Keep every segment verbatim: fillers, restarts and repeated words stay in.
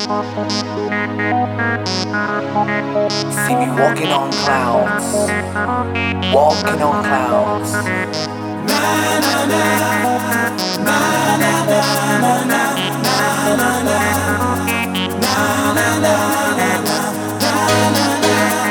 See me walking on clouds, walking on clouds. Na na na, na na na na na, na na na, na na na na, na na na.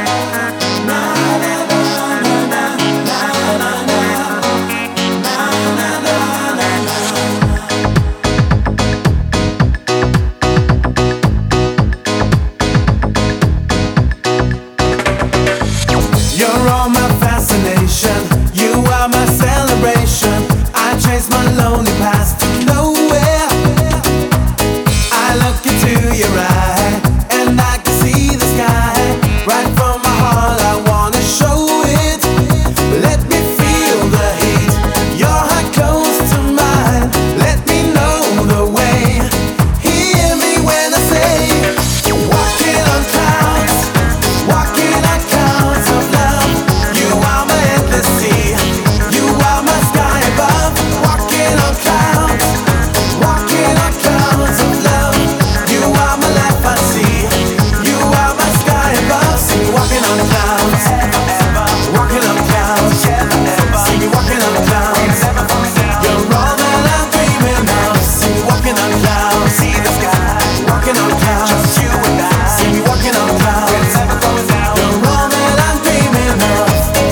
You're all my fascination, you are my celebration. I chase my lonely past to nowhere. I look into your eye and I can see the sky. Right from my heart I wanna show it. Let me feel the heat, your heart close to mine. Let me know the way, hear me when I say walking on clouds, walking on clouds of love. You are my endless sea, you are my sky above. Walking on clouds, walking on clouds of love. You are my life I see, you are my sky above. See me walking on clouds, walking on clouds. See me walking on clouds, you're all that I'm dreaming of. See me walking on clouds, see the sky, walking on clouds. Just you and I, see me walking on clouds, you're all that I'm dreaming of.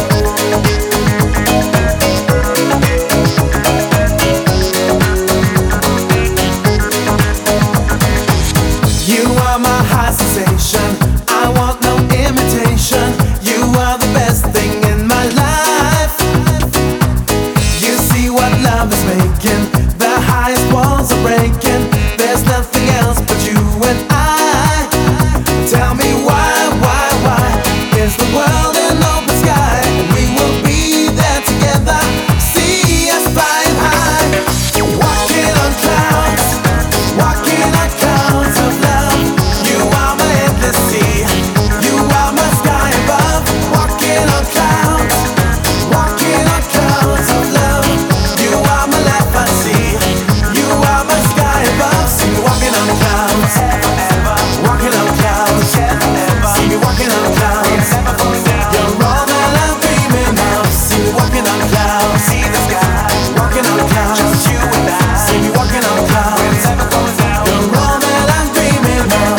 You are my high sensation, I want no imitation. You are the best thing in my life. You see what love is making, the highest walls are breaking. There's nothing else but you and I. Tell me why, why, why is the world an open sky? And we will be there together, see us flying high. Walking on clouds, walking on clouds of love. You are my endless sea, you are my sky above. Walking on clouds, walking on clouds of love. You are my life I see, you are my sky above. See me walking on clouds, walking on clouds. See me walking on clouds, you're all that I'm dreaming of. See me walking on clouds, see the sky, walking on clouds. Just you and I, see me walking on clouds, you're all that I'm dreaming of.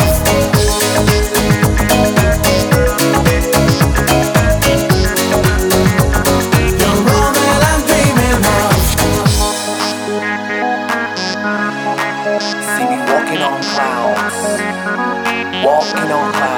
You're all that I'm dreaming of. See me walking on clouds, walking on clouds.